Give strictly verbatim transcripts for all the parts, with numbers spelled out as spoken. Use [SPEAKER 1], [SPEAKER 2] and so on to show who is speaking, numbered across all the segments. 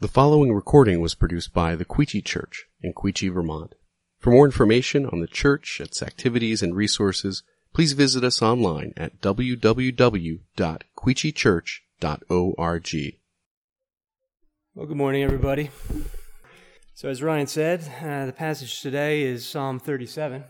[SPEAKER 1] The following recording was produced by the Queechee Church in Queechee, Vermont. For more information on the church, its activities, and resources, please visit us online at w w w dot queechee church dot org.
[SPEAKER 2] Well, good morning, everybody. So as Ryan said, uh, the passage today is Psalm thirty-seven.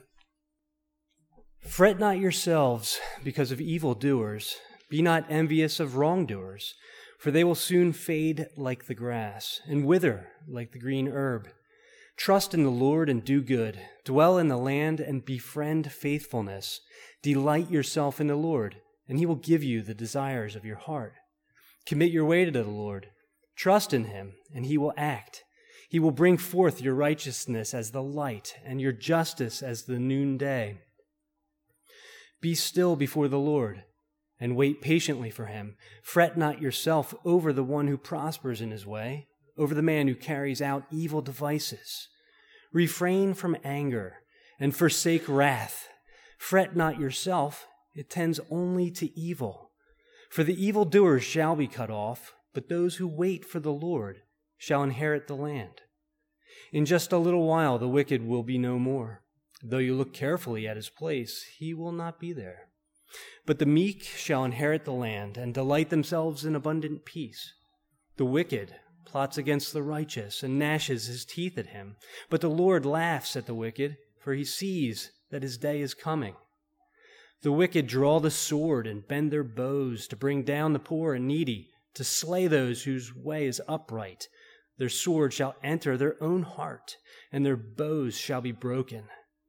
[SPEAKER 2] Fret not yourselves because of evildoers. Be not envious of wrongdoers, for they will soon fade like the grass and wither like the green herb. Trust in the Lord and do good. Dwell in the land and befriend faithfulness. Delight yourself in the Lord, and he will give you the desires of your heart. Commit your way to the Lord. Trust in him, and he will act. He will bring forth your righteousness as the light and your justice as the noonday. Be still before the Lord and wait patiently for him. Fret not yourself over the one who prospers in his way, over the man who carries out evil devices. Refrain from anger and forsake wrath. Fret not yourself, it tends only to evil. For the evildoers shall be cut off, but those who wait for the Lord shall inherit the land. In just a little while the wicked will be no more. Though you look carefully at his place, he will not be there. But the meek shall inherit the land and delight themselves in abundant peace. The wicked plots against the righteous and gnashes his teeth at him. But the Lord laughs at the wicked, for he sees that his day is coming. The wicked draw the sword and bend their bows to bring down the poor and needy, to slay those whose way is upright. Their sword shall enter their own heart, and their bows shall be broken.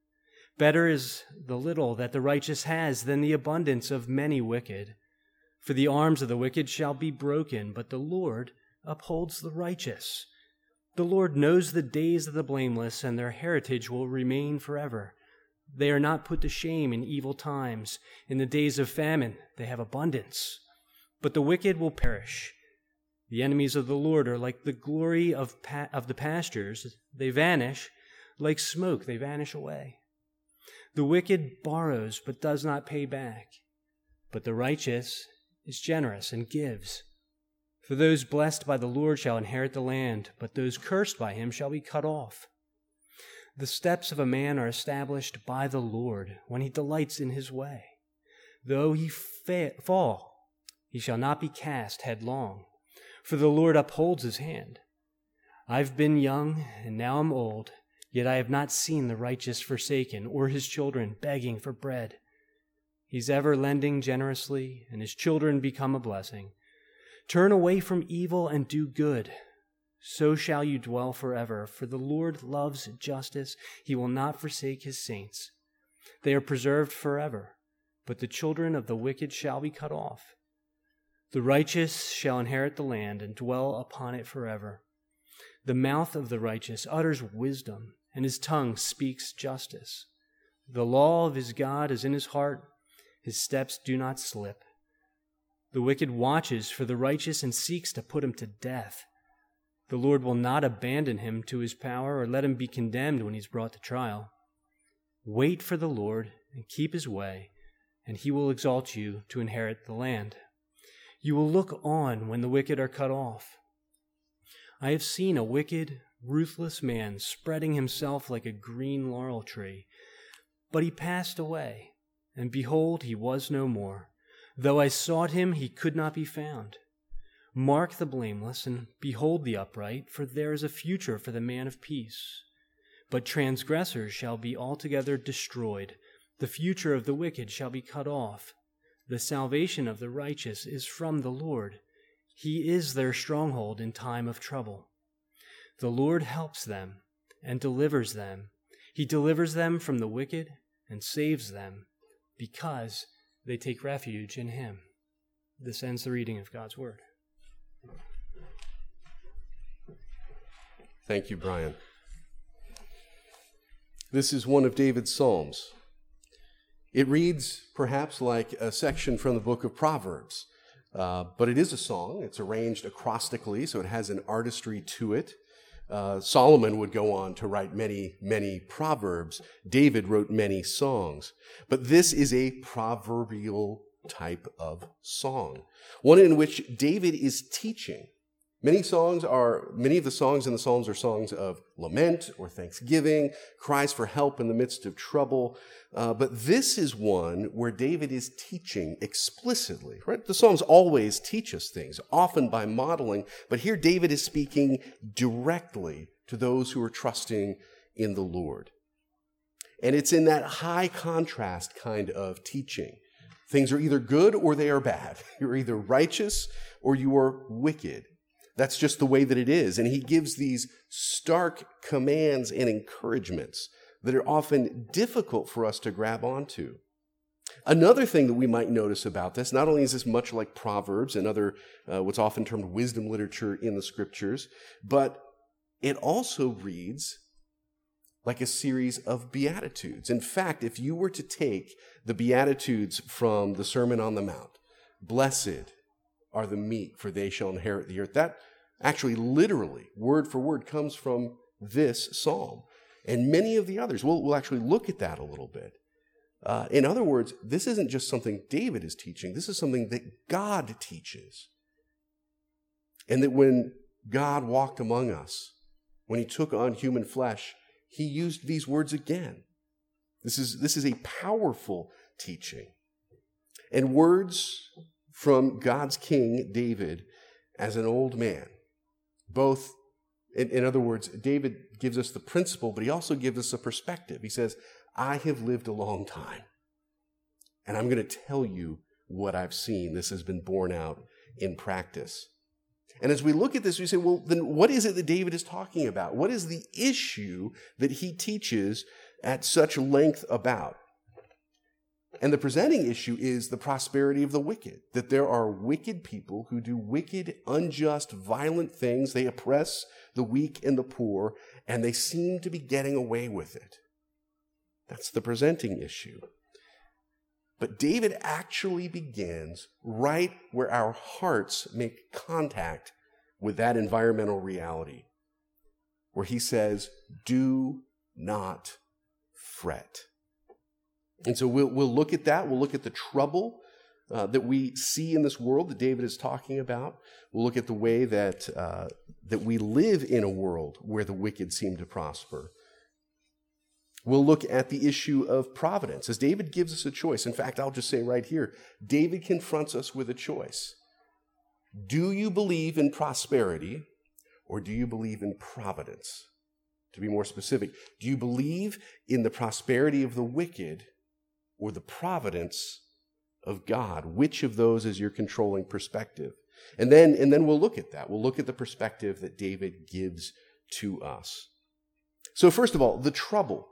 [SPEAKER 2] Better is the little that the righteous has than the abundance of many wicked. For the arms of the wicked shall be broken, but the Lord upholds the righteous. The Lord knows the days of the blameless, and their heritage will remain forever. They are not put to shame in evil times. In the days of famine they have abundance. But the wicked will perish. The enemies of the Lord are like the glory of, pa- of the pastures. They vanish. Like smoke, they vanish away. The wicked borrows but does not pay back. But the righteous is generous and gives. For those blessed by the Lord shall inherit the land, but those cursed by him shall be cut off. The steps of a man are established by the Lord when he delights in his way. Though he fa- fall, he shall not be cast headlong, for the Lord upholds his hand. I've been young, and now I'm old, yet I have not seen the righteous forsaken, or his children begging for bread. He's ever lending generously, and his children become a blessing. Turn away from evil and do good. So shall you dwell forever, for the Lord loves justice. He will not forsake his saints. They are preserved forever, but the children of the wicked shall be cut off. The righteous shall inherit the land and dwell upon it forever. The mouth of the righteous utters wisdom, and his tongue speaks justice. The law of his God is in his heart. His steps do not slip. The wicked watches for the righteous and seeks to put him to death. The Lord will not abandon him to his power or let him be condemned when he's brought to trial. Wait for the Lord and keep his way, and he will exalt you to inherit the land. You will look on when the wicked are cut off. I have seen a wicked, ruthless man spreading himself like a green laurel tree. But he passed away, and behold, he was no more. Though I sought him, he could not be found. Mark the blameless, and behold the upright, for there is a future for the man of peace. But transgressors shall be altogether destroyed. The future of the wicked shall be cut off. The salvation of the righteous is from the Lord. He is their stronghold in time of trouble. The Lord helps them and delivers them. He delivers them from the wicked and saves them because they take refuge in him. This ends the reading of God's word.
[SPEAKER 1] Thank you, Brian. This is one of David's Psalms. It reads perhaps like a section from the book of Proverbs, uh, but it is a song. It's arranged acrostically, so it has an artistry to it. Uh, Solomon would go on to write many, many proverbs. David wrote many songs. But this is a proverbial type of song, one in which David is teaching Many songs are, many of the songs in the Psalms are songs of lament or thanksgiving, cries for help in the midst of trouble. Uh, but this is one where David is teaching explicitly, right? The Psalms always teach us things, often by modeling, but here David is speaking directly to those who are trusting in the Lord. And it's in that high contrast kind of teaching. Things are either good or they are bad. You're either righteous or you are wicked. That's just the way that it is. And he gives these stark commands and encouragements that are often difficult for us to grab onto. Another thing that we might notice about this, not only is this much like Proverbs and other uh, what's often termed wisdom literature in the scriptures, but it also reads like a series of Beatitudes. In fact, if you were to take the Beatitudes from the Sermon on the Mount, blessed are the meek, for they shall inherit the earth. That actually literally, word for word, comes from this psalm. And many of the others. We'll, we'll actually look at that a little bit. Uh, in other words, this isn't just something David is teaching. This is something that God teaches. And that when God walked among us, when he took on human flesh, he used these words again. This is, this is a powerful teaching. And words from God's king, David, as an old man. Both, in, in other words, David gives us the principle, but he also gives us a perspective. He says, I have lived a long time, and I'm going to tell you what I've seen. This has been borne out in practice. And as we look at this, we say, well, then what is it that David is talking about? What is the issue that he teaches at such length about? And the presenting issue is the prosperity of the wicked, that there are wicked people who do wicked, unjust, violent things. They oppress the weak and the poor, and they seem to be getting away with it. That's the presenting issue. But David actually begins right where our hearts make contact with that environmental reality, where he says, do not fret. And so we'll, we'll look at that. We'll look at the trouble uh, that we see in this world that David is talking about. We'll look at the way that, uh, that we live in a world where the wicked seem to prosper. We'll look at the issue of providence, as David gives us a choice. In fact, I'll just say right here, David confronts us with a choice. Do you believe in prosperity, or do you believe in providence? To be more specific, do you believe in the prosperity of the wicked or the providence of God? Which of those is your controlling perspective? And then, and then we'll look at that. We'll look at the perspective that David gives to us. So first of all, the trouble.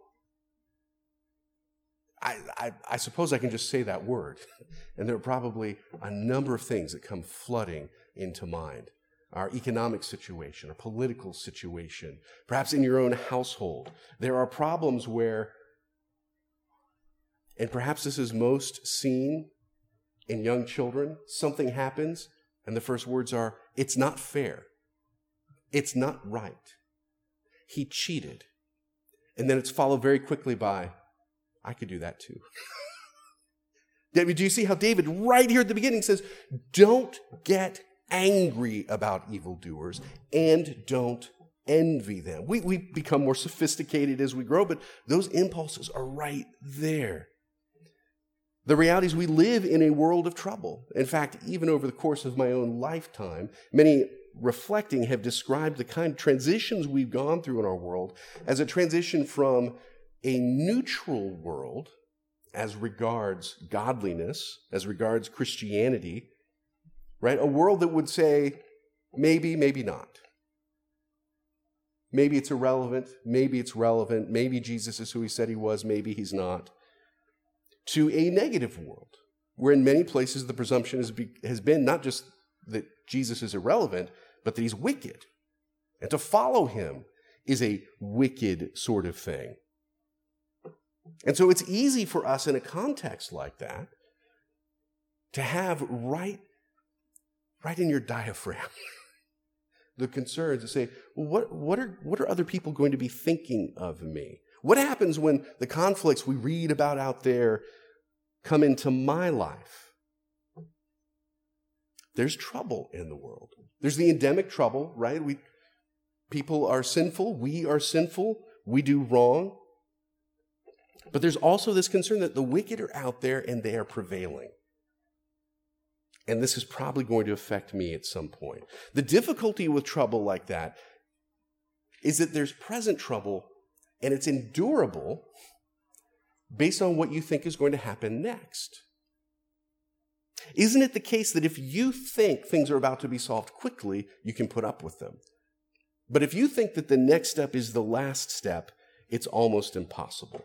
[SPEAKER 1] I, I, I suppose I can just say that word, and there are probably a number of things that come flooding into mind. Our economic situation, our political situation, perhaps in your own household. There are problems where, and perhaps this is most seen in young children, something happens, and the first words are, it's not fair. It's not right. He cheated. And then it's followed very quickly by, I could do that too. Do you see how David right here at the beginning says, don't get angry about evildoers and don't envy them. We, we become more sophisticated as we grow, but those impulses are right there. The reality is we live in a world of trouble. In fact, even over the course of my own lifetime, many reflecting have described the kind of transitions we've gone through in our world as a transition from a neutral world as regards godliness, as regards Christianity, right? A world that would say, maybe, maybe not. Maybe it's irrelevant, maybe it's relevant, maybe Jesus is who he said he was, maybe he's not. To a negative world, where in many places the presumption has, be, has been not just that Jesus is irrelevant, but that he's wicked. And to follow him is a wicked sort of thing. And so it's easy for us in a context like that to have right, right in your diaphragm the concerns to say, well, what, what are, what are other people going to be thinking of me? What happens when the conflicts we read about out there come into my life? there's trouble in the world. There's the endemic trouble, right? We people are sinful, we are sinful, we do wrong. But there's also this concern that the wicked are out there and they are prevailing. And this is probably going to affect me at some point. The difficulty with trouble like that is that there's present trouble and it's endurable based on what you think is going to happen next. Isn't it the case that if you think things are about to be solved quickly, you can put up with them? But if you think that the next step is the last step, it's almost impossible.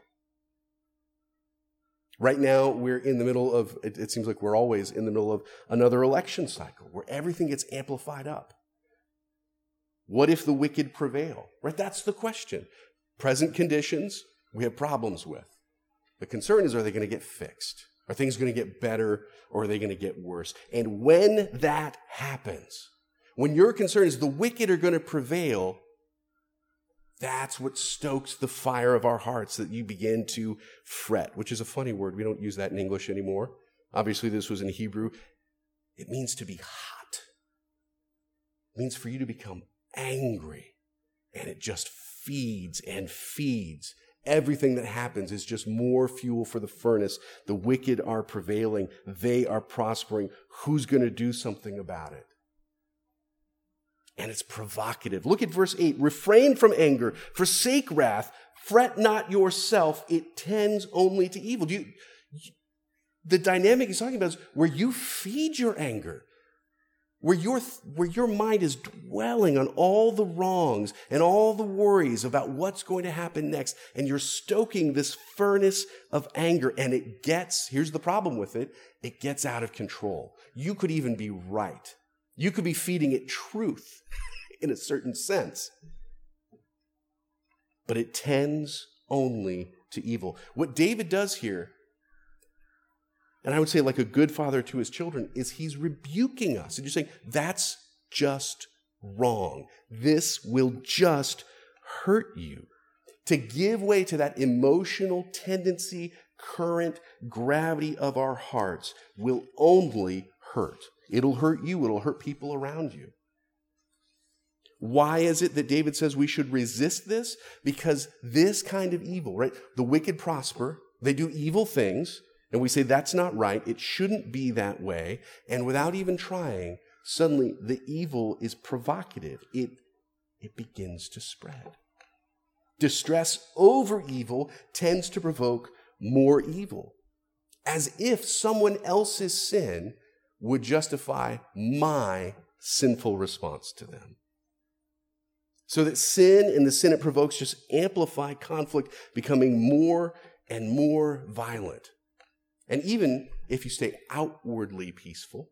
[SPEAKER 1] Right now, we're in the middle of, it, it seems like we're always in the middle of another election cycle where everything gets amplified up. What if the wicked prevail? Right? That's the question. Present conditions, we have problems with. The concern is, are they going to get fixed? Are things going to get better or are they going to get worse? And when that happens, when your concern is the wicked are going to prevail, that's what stokes the fire of our hearts, that you begin to fret, which is a funny word. We don't use that in English anymore. Obviously, this was in Hebrew. It means to be hot. It means for you to become angry, and it just feeds and feeds. Everything that happens is just more fuel for the furnace. The wicked are prevailing. They are prospering. Who's going to do something about it? And it's provocative. Look at verse eight. Refrain from anger. Forsake wrath. Fret not yourself. It tends only to evil. Do you, the dynamic he's talking about is where you feed your anger, where your, where your mind is dwelling on all the wrongs and all the worries about what's going to happen next, and you're stoking this furnace of anger, and it gets, here's the problem with it, it gets out of control. You could even be right. You could be feeding it truth in a certain sense. But it tends only to evil. What David does here, and I would say like a good father to his children, is he's rebuking us. And you're saying, that's just wrong. This will just hurt you. To give way to that emotional tendency, current gravity of our hearts will only hurt. It'll hurt you. It'll hurt people around you. Why is it that David says we should resist this? Because this kind of evil, right? The wicked prosper. They do evil things. And we say that's not right. It shouldn't be that way. And without even trying, suddenly the evil is provocative. It, it begins to spread. Distress over evil tends to provoke more evil. As if someone else's sin would justify my sinful response to them. So that sin and the sin it provokes just amplify conflict, becoming more and more violent. And even if you stay outwardly peaceful,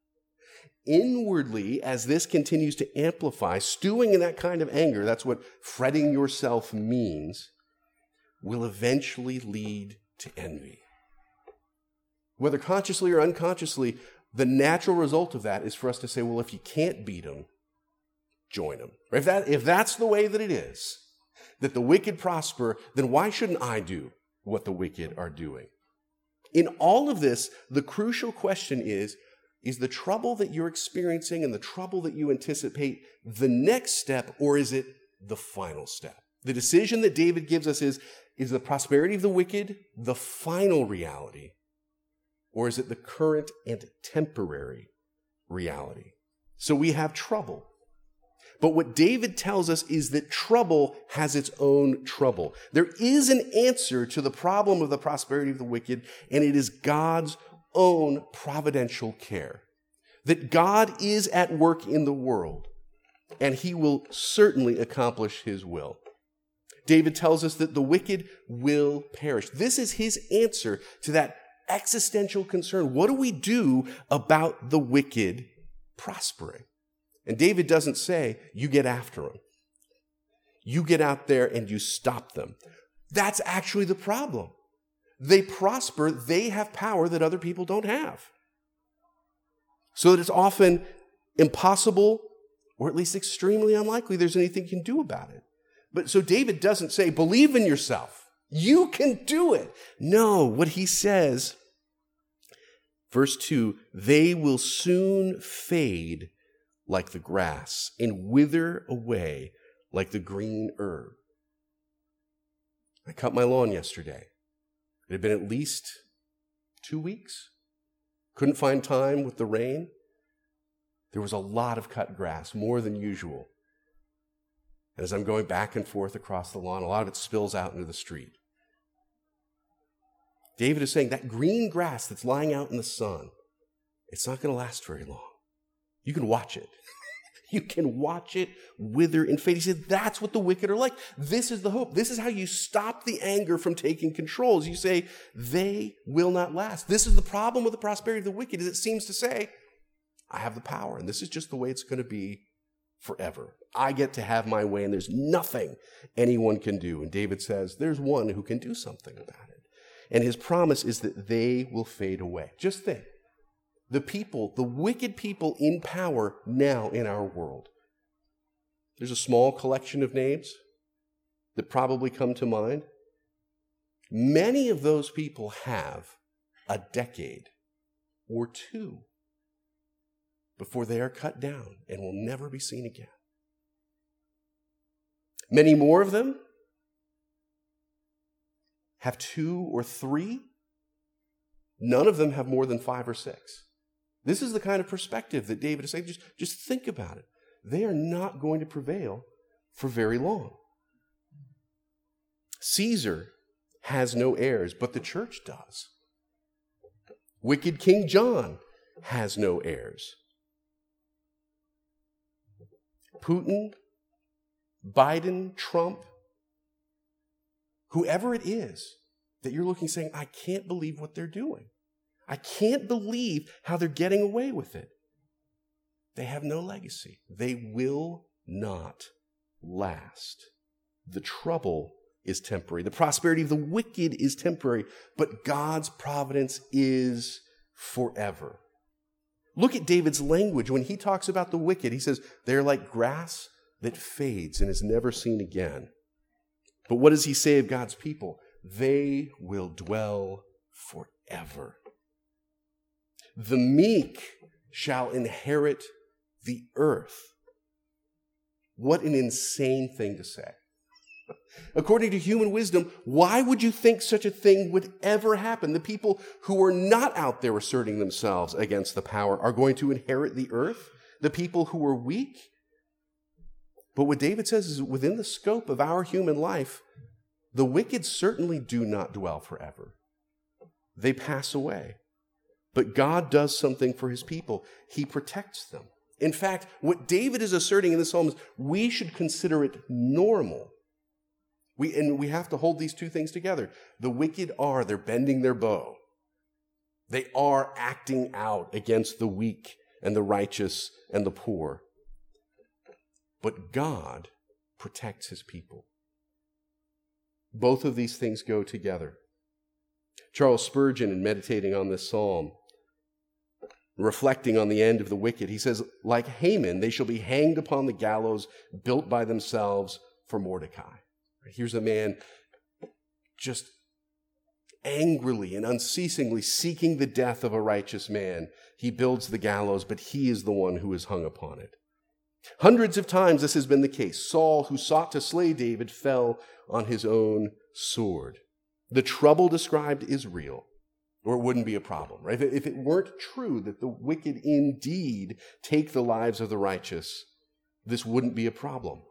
[SPEAKER 1] inwardly, as this continues to amplify, stewing in that kind of anger, that's what fretting yourself means, will eventually lead to envy. Whether consciously or unconsciously, the natural result of that is for us to say, well, if you can't beat them, join them. If that, if that's the way that it is, that the wicked prosper, then why shouldn't I do what the wicked are doing? In all of this, the crucial question is, is the trouble that you're experiencing and the trouble that you anticipate the next step, or is it the final step? The decision that David gives us is, is the prosperity of the wicked the final reality, or is it the current and temporary reality? So we have trouble. But what David tells us is that trouble has its own trouble. There is an answer to the problem of the prosperity of the wicked, and it is God's own providential care. That God is at work in the world, and he will certainly accomplish his will. David tells us that the wicked will perish. This is his answer to that existential concern. What do we do about the wicked prospering? And David doesn't say, you get after them. You get out there and you stop them. That's actually the problem. They prosper, they have power that other people don't have. So that it's often impossible, or at least extremely unlikely, there's anything you can do about it. But so David doesn't say, believe in yourself. You can do it. No, what he says, Verse two, they will soon fade like the grass and wither away like the green herb. I cut my lawn yesterday. It had been at least two weeks. Couldn't find time with the rain. There was a lot of cut grass, more than usual. And as I'm going back and forth across the lawn, a lot of it spills out into the street. David is saying that green grass that's lying out in the sun, it's not going to last very long. You can watch it. You can watch it wither and fade. He said, that's what the wicked are like. This is the hope. This is how you stop the anger from taking control. As you say, they will not last. This is the problem with the prosperity of the wicked, is it seems to say, I have the power, and this is just the way it's going to be forever. I get to have my way, and there's nothing anyone can do. And David says, there's one who can do something about it. And his promise is that they will fade away. Just think. The people, the wicked people in power now in our world. There's a small collection of names that probably come to mind. Many of those people have a decade or two before they are cut down and will never be seen again. Many more of them have two or three. None of them have more than five or six. This is the kind of perspective that David is saying. Just, just think about it. They are not going to prevail for very long. Caesar has no heirs, but the church does. Wicked King John has no heirs. Putin, Biden, Trump, whoever it is that you're looking saying, I can't believe what they're doing. I can't believe how they're getting away with it. They have no legacy. They will not last. The trouble is temporary. The prosperity of the wicked is temporary, but God's providence is forever. Look at David's language. When he talks about the wicked, he says, they're like grass that fades and is never seen again. But what does he say of God's people? They will dwell forever. The meek shall inherit the earth. What an insane thing to say. According to human wisdom, why would you think such a thing would ever happen? The people who are not out there asserting themselves against the power are going to inherit the earth. The people who are weak. But what David says is within the scope of our human life, the wicked certainly do not dwell forever. They pass away. But God does something for his people. He protects them. In fact, what David is asserting in the Psalms, we should consider it normal. We, and we have to hold these two things together. The wicked are, they're bending their bow. They are acting out against the weak and the righteous and the poor. But God protects his people. Both of these things go together. Charles Spurgeon, in meditating on this psalm, reflecting on the end of the wicked, he says, like Haman, they shall be hanged upon the gallows built by themselves for Mordecai. Here's a man just angrily and unceasingly seeking the death of a righteous man. He builds the gallows, but he is the one who is hung upon it. Hundreds of times this has been the case. Saul, who sought to slay David, fell on his own sword. The trouble described is real, or it wouldn't be a problem, right? If it weren't true that the wicked indeed take the lives of the righteous, this wouldn't be a problem.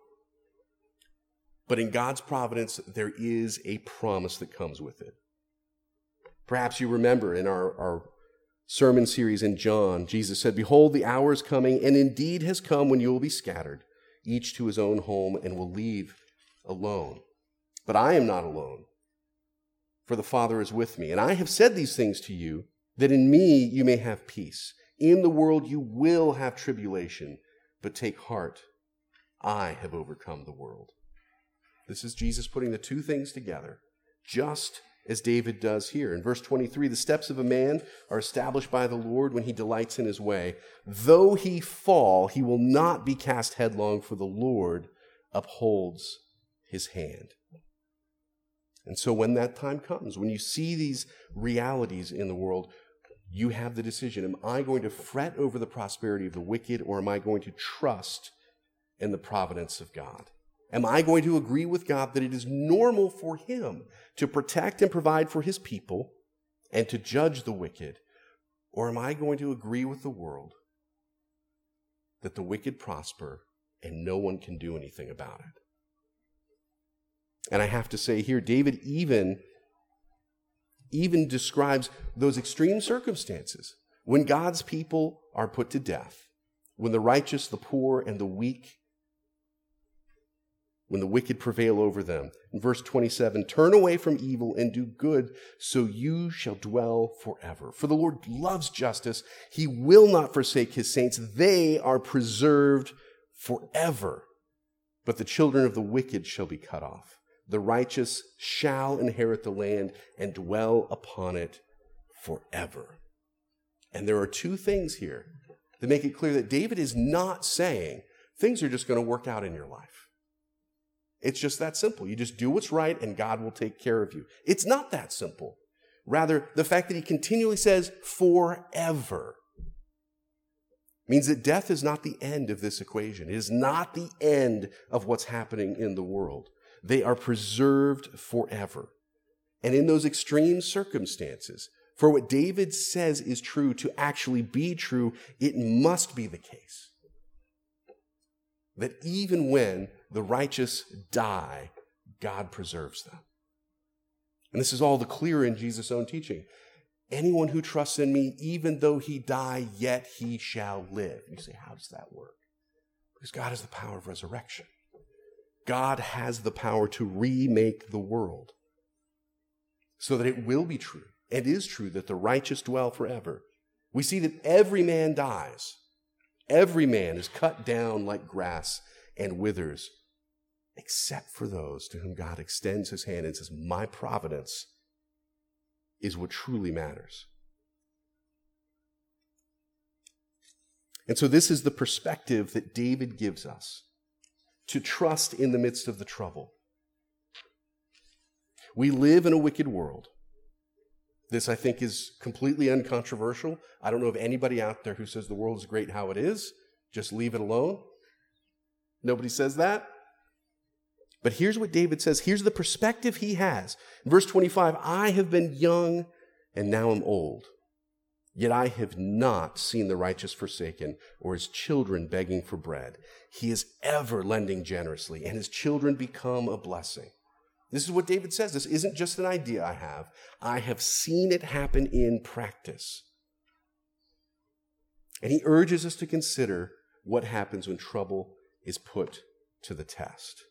[SPEAKER 1] But in God's providence, there is a promise that comes with it. Perhaps you remember in our, our sermon series in John, Jesus said, behold, the hour is coming, and indeed has come, when you will be scattered, each to his own home, and will leave alone. But I am not alone, for the Father is with me. And I have said these things to you, that in me you may have peace. In the world you will have tribulation, but take heart, I have overcome the world. This is Jesus putting the two things together, just as David does here. In verse twenty-three, the steps of a man are established by the Lord when he delights in his way. Though he fall, he will not be cast headlong, for the Lord upholds his hand. And so when that time comes, when you see these realities in the world, You have the decision. Am I going to fret over the prosperity of the wicked, or am I going to trust in the providence of God? Am I going to agree with God that it is normal for him to protect and provide for his people and to judge the wicked? Or am I going to agree with the world that the wicked prosper and no one can do anything about it? And I have to say here, David even, even describes those extreme circumstances when God's people are put to death, when the righteous, the poor, and the weak, when the wicked prevail over them. In verse twenty-seven, turn away from evil and do good, so you shall dwell forever. For the Lord loves justice. He will not forsake his saints. They are preserved forever. But the children of the wicked shall be cut off. The righteous shall inherit the land and dwell upon it forever. And there are two things here that make it clear that David is not saying things are just going to work out in your life. It's just that simple. You just do what's right and God will take care of you. It's not that simple. Rather, the fact that he continually says forever means that death is not the end of this equation. It is not the end of what's happening in the world. They are preserved forever. And in those extreme circumstances, for what David says is true to actually be true, it must be the case that even when the righteous die, God preserves them. And this is all the clearer in Jesus' own teaching. Anyone who trusts in me, even though he die, yet he shall live. You say, how does that work? Because God has the power of resurrection. God has the power to remake the world so that it will be true and is true that the righteous dwell forever. We see that every man dies. Every man is cut down like grass and withers, except for those to whom God extends his hand and says, my providence is what truly matters. And so this is the perspective that David gives us, to trust in the midst of the trouble. We live in a wicked world. This, I think, is completely uncontroversial. I don't know of anybody out there who says the world is great how it is. Just leave it alone. Nobody says that. But here's what David says. Here's the perspective he has. In verse twenty-five, I have been young and now am old. Yet I have not seen the righteous forsaken or his children begging for bread. He is ever lending generously, and his children become a blessing. This is what David says. This isn't just an idea I have. I have seen it happen in practice. And he urges us to consider what happens when trouble is put to the test.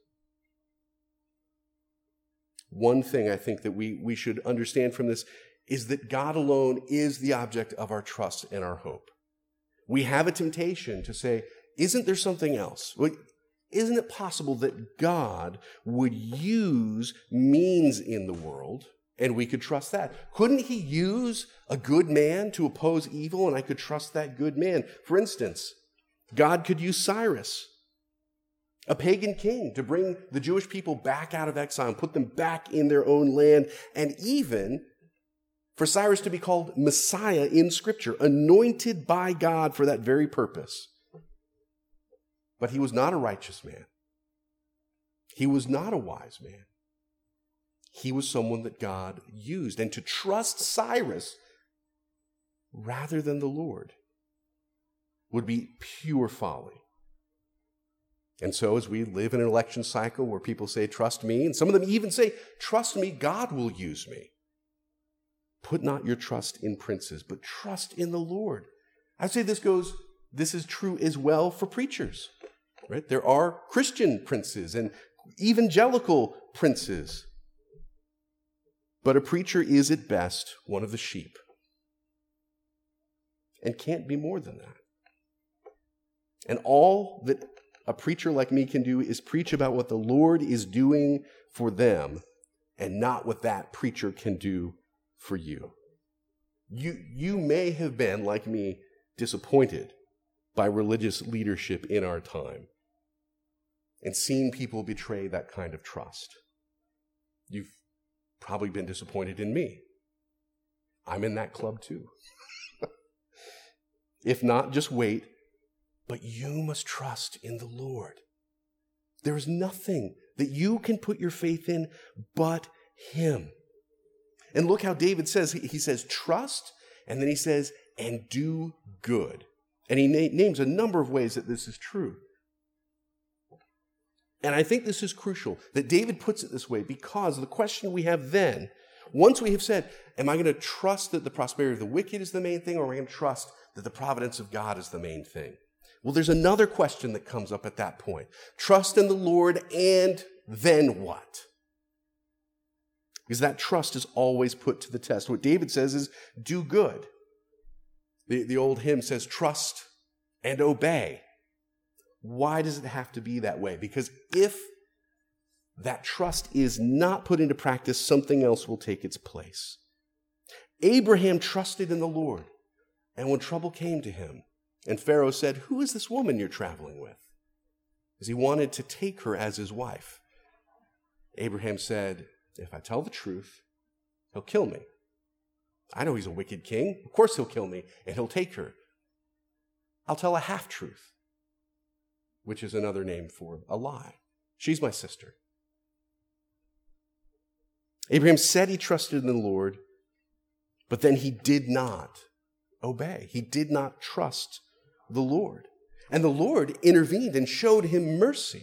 [SPEAKER 1] One thing I think that we, we should understand from this is that God alone is the object of our trust and our hope. We have a temptation to say, isn't there something else? Isn't it possible that God would use means in the world and we could trust that? Couldn't he use a good man to oppose evil and I could trust that good man? For instance, God could use Cyrus, a pagan king, to bring the Jewish people back out of exile and put them back in their own land, and even for Cyrus to be called Messiah in Scripture, anointed by God for that very purpose. But he was not a righteous man. He was not a wise man. He was someone that God used. And to trust Cyrus rather than the Lord would be pure folly. And so as we live in an election cycle where people say, trust me, and some of them even say, trust me, God will use me. Put not your trust in princes, but trust in the Lord. I'd say this goes, this is true as well for preachers. Right? There are Christian princes and evangelical princes. But a preacher is at best one of the sheep and can't be more than that. And all that a preacher like me can do is preach about what the Lord is doing for them and not what that preacher can do for you. You, you may have been, like me, disappointed by religious leadership in our time and seen people betray that kind of trust. You've probably been disappointed in me. I'm in that club too. If not, just wait. But you must trust in the Lord. There is nothing that you can put your faith in but him. And look how David says, he says, trust, and then he says, and do good. And he na- names a number of ways that this is true. And I think this is crucial, that David puts it this way, because the question we have then, once we have said, am I going to trust that the prosperity of the wicked is the main thing, or am I going to trust that the providence of God is the main thing? Well, there's another question that comes up at that point. Trust in the Lord, and then what? Because that trust is always put to the test. What David says is, do good. The, the old hymn says, trust and obey. Why does it have to be that way? Because if that trust is not put into practice, something else will take its place. Abraham trusted in the Lord, and when trouble came to him, and Pharaoh said, who is this woman you're traveling with? Because he wanted to take her as his wife. Abraham said, if I tell the truth, he'll kill me. I know he's a wicked king. Of course he'll kill me, and he'll take her. I'll tell a half-truth, which is another name for a lie. She's my sister. Abraham said he trusted in the Lord, but then he did not obey. He did not trust the Lord. And the Lord intervened and showed him mercy.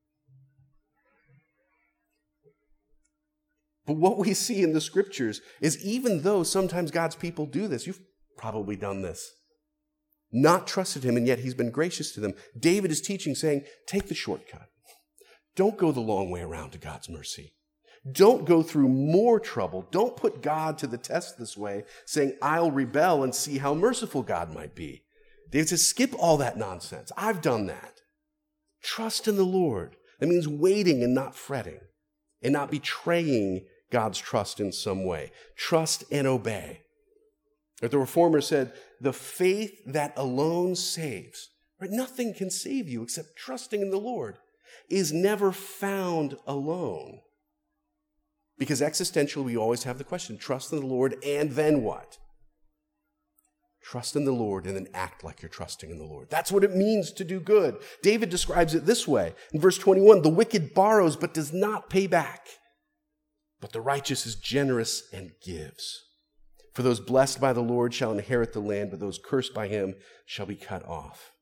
[SPEAKER 1] But what we see in the scriptures is, even though sometimes God's people do this, you've probably done this, not trusted him, and yet he's been gracious to them. David is teaching, saying, take the shortcut. Don't go the long way around to God's mercy. Don't go through more trouble. Don't put God to the test this way, saying, I'll rebel and see how merciful God might be. David says, skip all that nonsense. I've done that. Trust in the Lord. That means waiting and not fretting, and not betraying God's trust in some way. Trust and obey. Or the Reformer said, the faith that alone saves, right? Nothing can save you except trusting in the Lord, is never found alone. Because existentially, we always have the question, trust in the Lord, and then what? Trust in the Lord and then act like you're trusting in the Lord. That's what it means to do good. David describes it this way. In verse twenty-one, the wicked borrows but does not pay back, but the righteous is generous and gives. For those blessed by the Lord shall inherit the land, but those cursed by him shall be cut off.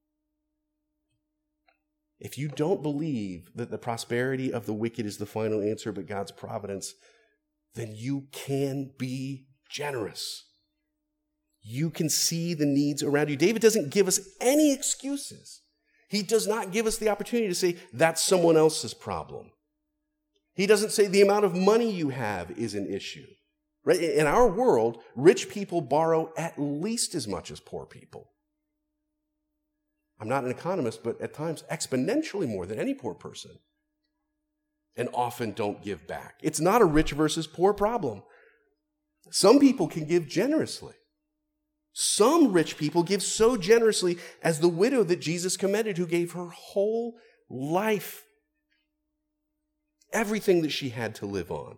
[SPEAKER 1] If you don't believe that the prosperity of the wicked is the final answer, but God's providence, then you can be generous. You can see the needs around you. David doesn't give us any excuses. He does not give us the opportunity to say, that's someone else's problem. He doesn't say the amount of money you have is an issue. Right? In our world, rich people borrow at least as much as poor people. I'm not an economist, but at times exponentially more than any poor person. And often don't give back. It's not a rich versus poor problem. Some people can give generously. Some rich people give so generously as the widow that Jesus commended, who gave her whole life, everything that she had to live on.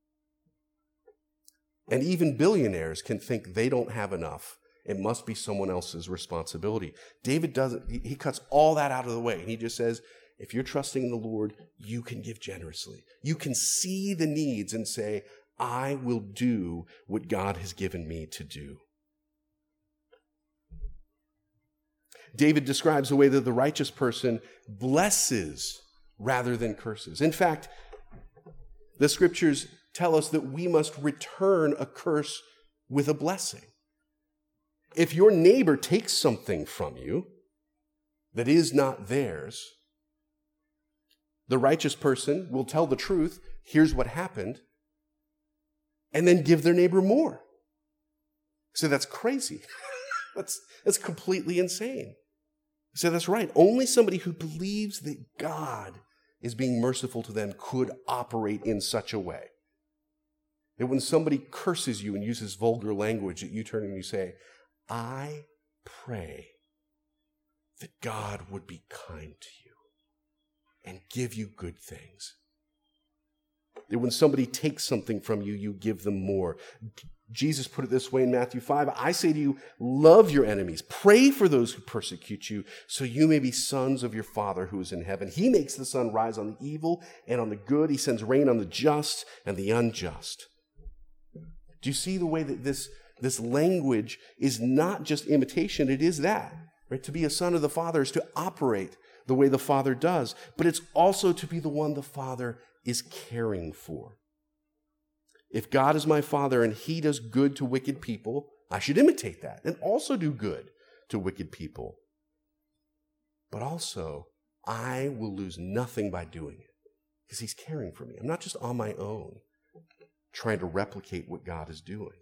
[SPEAKER 1] And even billionaires can think they don't have enough. It must be someone else's responsibility. David doesn't, he cuts all that out of the way. And he just says, if you're trusting in the Lord, you can give generously. You can see the needs and say, I will do what God has given me to do. David describes the way that the righteous person blesses rather than curses. In fact, the scriptures tell us that we must return a curse with a blessing. If your neighbor takes something from you that is not theirs, the righteous person will tell the truth, here's what happened, and then give their neighbor more. So that's crazy. that's, that's completely insane. So that's right. Only somebody who believes that God is being merciful to them could operate in such a way. That when somebody curses you and uses vulgar language, that you turn and you say, I pray that God would be kind to you and give you good things. That when somebody takes something from you, you give them more. Jesus put it this way in Matthew five, I say to you, love your enemies, pray for those who persecute you, so you may be sons of your Father who is in heaven. He makes the sun rise on the evil and on the good. He sends rain on the just and the unjust. Do you see the way that this, this language is not just imitation, it is that, right? To be a son of the Father is to operate the way the Father does, but it's also to be the one the Father is caring for. If God is my Father and he does good to wicked people, I should imitate that and also do good to wicked people. But also, I will lose nothing by doing it because he's caring for me. I'm not just on my own trying to replicate what God is doing.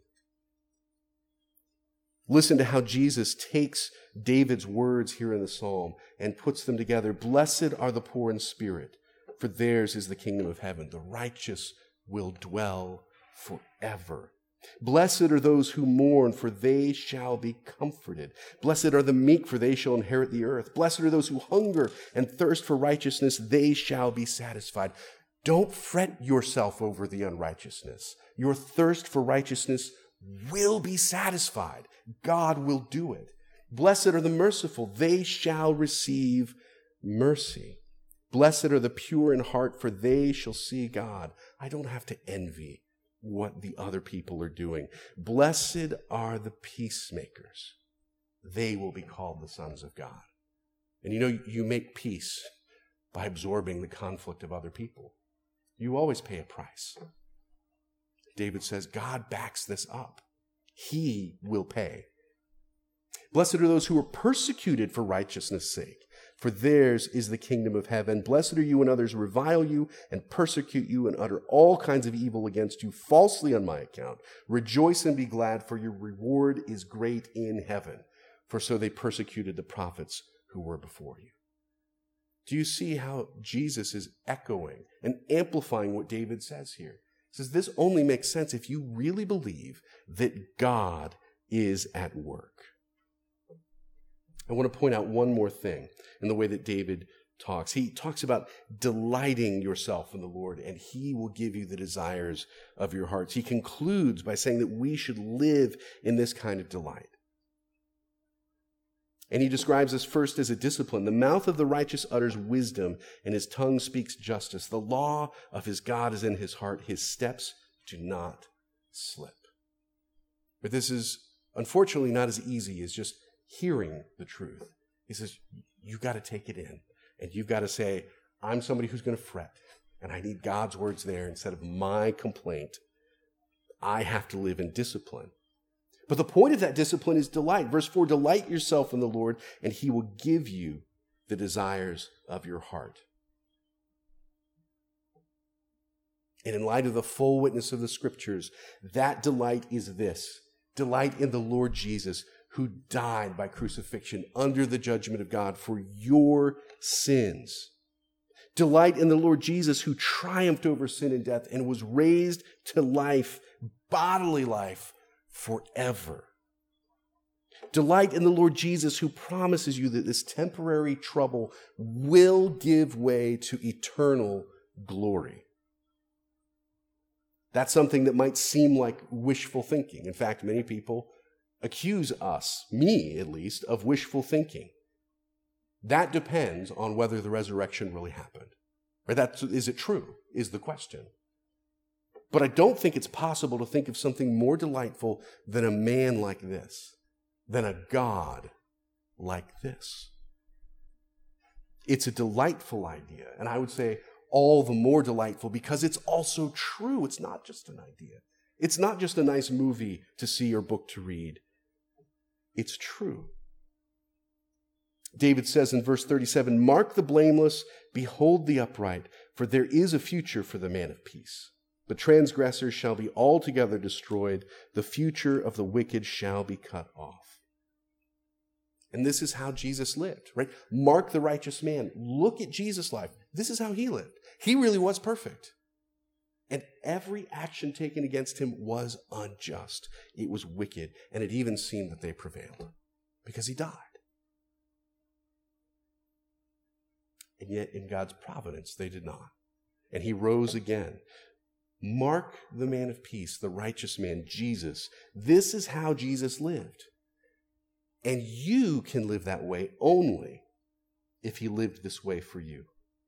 [SPEAKER 1] Listen to how Jesus takes David's words here in the psalm and puts them together. Blessed are the poor in spirit, for theirs is the kingdom of heaven. The righteous will dwell forever. Blessed are those who mourn, for they shall be comforted. Blessed are the meek, for they shall inherit the earth. Blessed are those who hunger and thirst for righteousness, they shall be satisfied. Don't fret yourself over the unrighteousness. Your thirst for righteousness will be satisfied. God will do it. Blessed are the merciful, they shall receive mercy. Blessed are the pure in heart, for they shall see God. I don't have to envy what the other people are doing. Blessed are the peacemakers. They will be called the sons of God. And you know, you make peace by absorbing the conflict of other people. You always pay a price. David says, God backs this up. He will pay. Blessed are those who are persecuted for righteousness' sake, for theirs is the kingdom of heaven. Blessed are you when others revile you and persecute you and utter all kinds of evil against you falsely on my account. Rejoice and be glad, for your reward is great in heaven. For so they persecuted the prophets who were before you. Do you see how Jesus is echoing and amplifying what David says here? He says this only makes sense if you really believe that God is at work. I want to point out one more thing in the way that David talks. He talks about delighting yourself in the Lord, and he will give you the desires of your hearts. He concludes by saying that we should live in this kind of delight. And he describes this first as a discipline. The mouth of the righteous utters wisdom, and his tongue speaks justice. The law of his God is in his heart. His steps do not slip. But this is unfortunately not as easy as just hearing the truth. He says, you've got to take it in, and you've got to say, I'm somebody who's going to fret, and I need God's words there instead of my complaint. I have to live in discipline. But the point of that discipline is delight. Verse four, delight yourself in the Lord, and he will give you the desires of your heart. And in light of the full witness of the scriptures, that delight is this: delight in the Lord Jesus, who died by crucifixion under the judgment of God for your sins. Delight in the Lord Jesus, who triumphed over sin and death and was raised to life, bodily life, forever. Delight in the Lord Jesus, who promises you that this temporary trouble will give way to eternal glory. That's something that might seem like wishful thinking. In fact, many people accuse us, me at least, of wishful thinking. That depends on whether the resurrection really happened. Or that, is it true, is the question. But I don't think it's possible to think of something more delightful than a man like this, than a God like this. It's a delightful idea, and I would say all the more delightful because it's also true. It's not just an idea. It's not just a nice movie to see or book to read. It's true. David says in verse thirty-seven, mark the blameless, behold the upright, for there is a future for the man of peace. The transgressors shall be altogether destroyed. The future of the wicked shall be cut off. And this is how Jesus lived, right? Mark the righteous man. Look at Jesus' life. This is how he lived. He really was perfect. And every action taken against him was unjust. It was wicked. And it even seemed that they prevailed because he died. And yet in God's providence, they did not. And he rose again. Mark the man of peace, the righteous man, Jesus. This is how Jesus lived. And you can live that way only if he lived this way for you.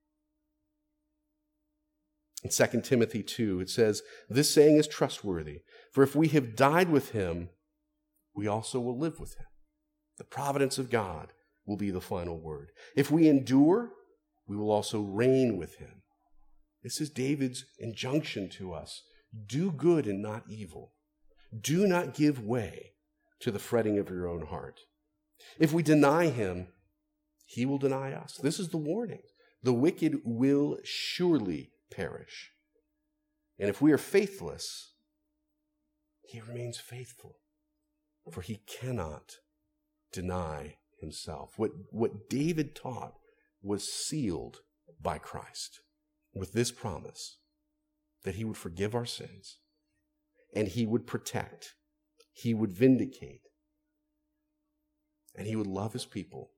[SPEAKER 1] In Second Timothy two, it says, this saying is trustworthy, for if we have died with him, we also will live with him. The providence of God will be the final word. If we endure, we will also reign with him. This is David's injunction to us. Do good and not evil. Do not give way to the fretting of your own heart. If we deny him, he will deny us. This is the warning. The wicked will surely perish. And if we are faithless, he remains faithful, for he cannot deny himself. What, what David taught was sealed by Christ with this promise that he would forgive our sins and he would protect, he would vindicate, and he would love his people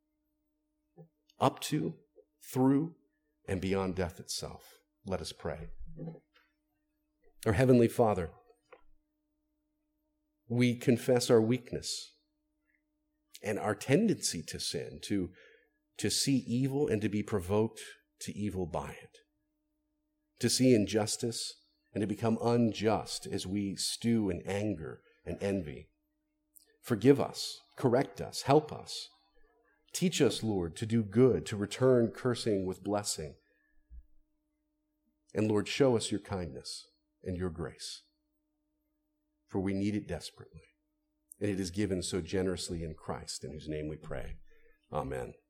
[SPEAKER 1] up to, through, and beyond death itself. Let us pray. Our Heavenly Father, we confess our weakness and our tendency to sin, to, to see evil and to be provoked to evil by it, to see injustice and to become unjust as we stew in anger and envy. Forgive us, correct us, help us. Teach us, Lord, to do good, to return cursing with blessing. And Lord, show us your kindness and your grace, for we need it desperately. And it is given so generously in Christ, in whose name we pray. Amen.